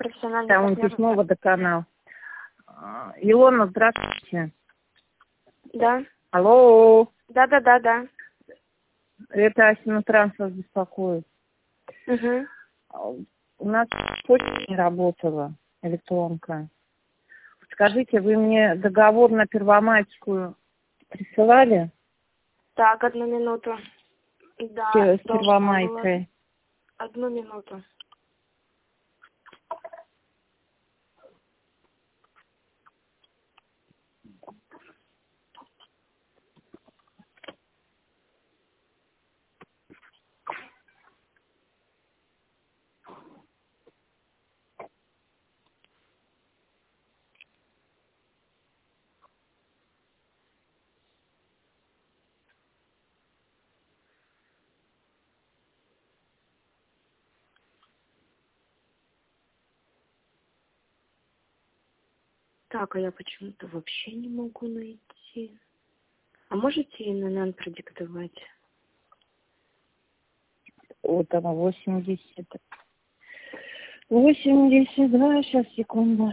профессиональный Там партнер. письмо, водоканал. Илона, здравствуйте. Да. Алло. Да. Это Асина Транс вас беспокоит. Угу. У нас почта не работала, электронка. Скажите, вы мне договор на Первомайскую присылали? Так, 1 минуту. Да, С Первомайкой. 1 минуту. Так, а я почему-то вообще не могу найти. А можете ИНН продиктовать? Вот она, 80. 82, сейчас, секунду.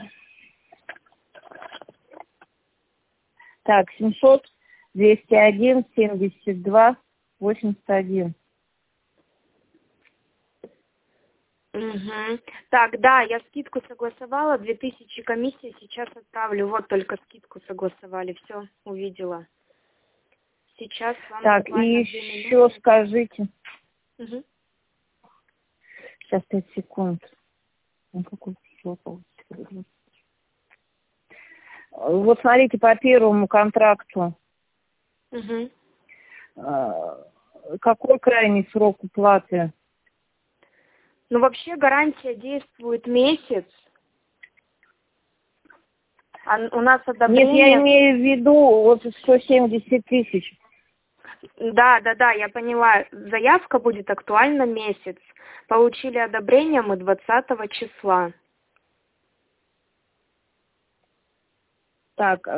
Так, 700, 201, 72, 81. Угу. Так, да, я скидку согласовала, 2000 комиссия, сейчас отправлю. Вот только скидку согласовали, все, увидела. Сейчас вам Так, и еще скажите. Угу. Сейчас 5 секунд. Ну, какой число получится? Вот смотрите, по первому контракту. Угу. Какой крайний срок уплаты? Ну, вообще гарантия действует месяц. А у нас одобрение... Нет, я имею в виду вот 170 тысяч. Да, я поняла. Заявка будет актуальна месяц. Получили одобрение мы 20 числа. Так,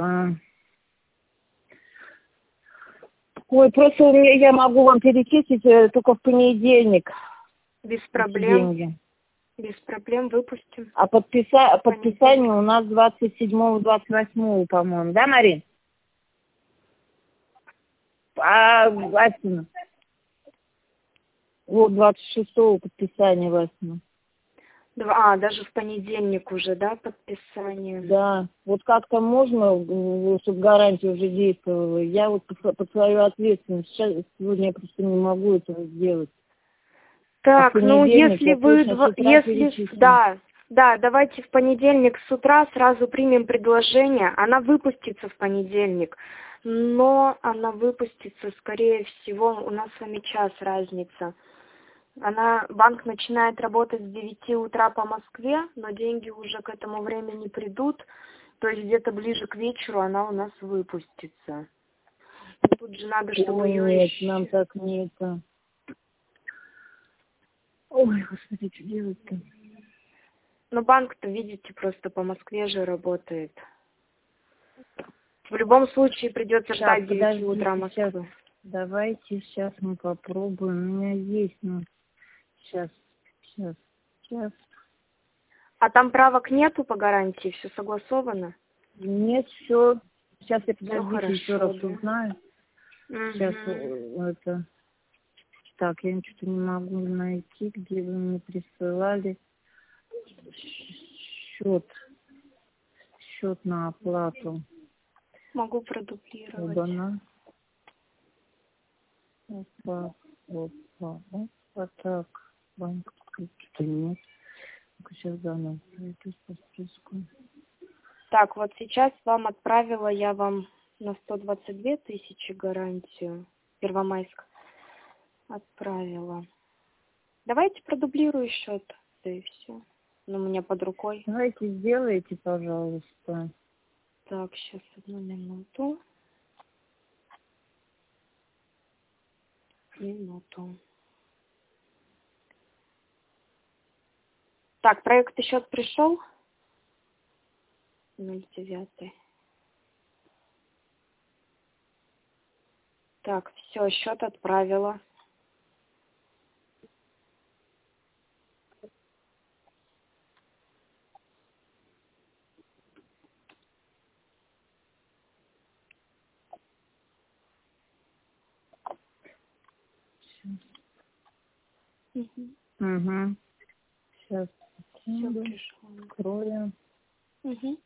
ой, просто я могу вам перечислить только в понедельник. Без проблем. Деньги. Без проблем выпустим. А подписание у нас 27-28, по-моему. Да, Марин? Васина. Вот 26-го подписание Васина. Даже в понедельник уже, да, подписание? Да. Вот как-то можно, чтобы гарантия уже действовала. Я вот под свою ответственность. Сегодня я просто не могу этого сделать. Так, ну если вы... Да, давайте в понедельник с утра сразу примем предложение. Она выпустится в понедельник, но она выпустится, скорее всего, у нас с вами час разница. Банк начинает работать с 9 утра по Москве, но деньги уже к этому времени придут, то есть где-то ближе к вечеру она у нас выпустится. Тут же надо, чтобы Нет, нам так не это... Ой, господи, что делать-то? Но банк-то, видите, просто по Москве же работает. В любом случае придется ждать 9 утра Москвы. Сейчас. Давайте сейчас мы попробуем. У меня есть, сейчас. А там правок нету по гарантии, все согласовано? Нет, все. Сейчас я подождите, еще раз да? узнаю. Сейчас это... Так, я что-то не могу найти, где вы мне присылали счет на оплату. Могу продублировать. Оба-на. Опа, так, банк, что-то нет. Сейчас заново пройдусь по списку. Так, вот сейчас вам отправила я вам на 122 тысячи гарантию. Первомайск отправила. Давайте продублирую счет, да и все. Он у меня под рукой. Давайте сделайте, пожалуйста. Так, сейчас 1 минуту. Так, проект счет пришел? 09. Так, все, счет отправила. Угу. Сейчас. Все пришло. Открою. Угу.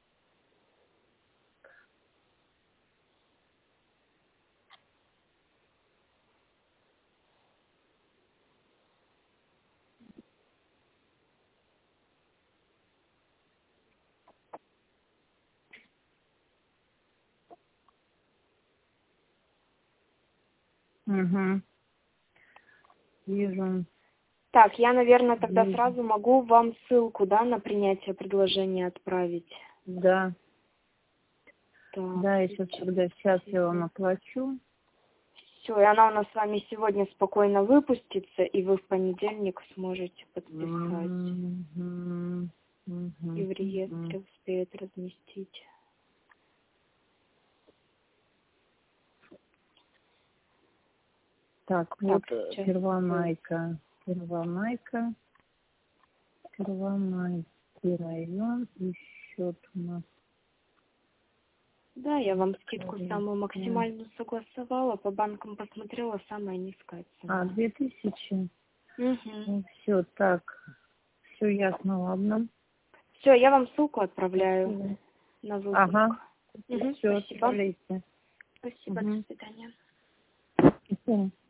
Угу. Вижу. Так, я, наверное, тогда Вижу. сразу могу вам ссылку, да, на принятие предложения отправить. Да. Так, Да, я сейчас я вам оплачу. Все, и она у нас с вами сегодня спокойно выпустится, и вы в понедельник сможете подписать. И в реестре успеет разместить. Так, вот сейчас. Первомайка, Первомайский район, и счет у нас. Да, я вам скидку самую максимальную согласовала, по банкам посмотрела, самая низкая цена. 2000. Угу. Все, так, все ясно, ладно. Все, я вам ссылку отправляю на выпуск. Ага. Угу, Все, спасибо. отправляйте. Спасибо, до свидания. Спасибо.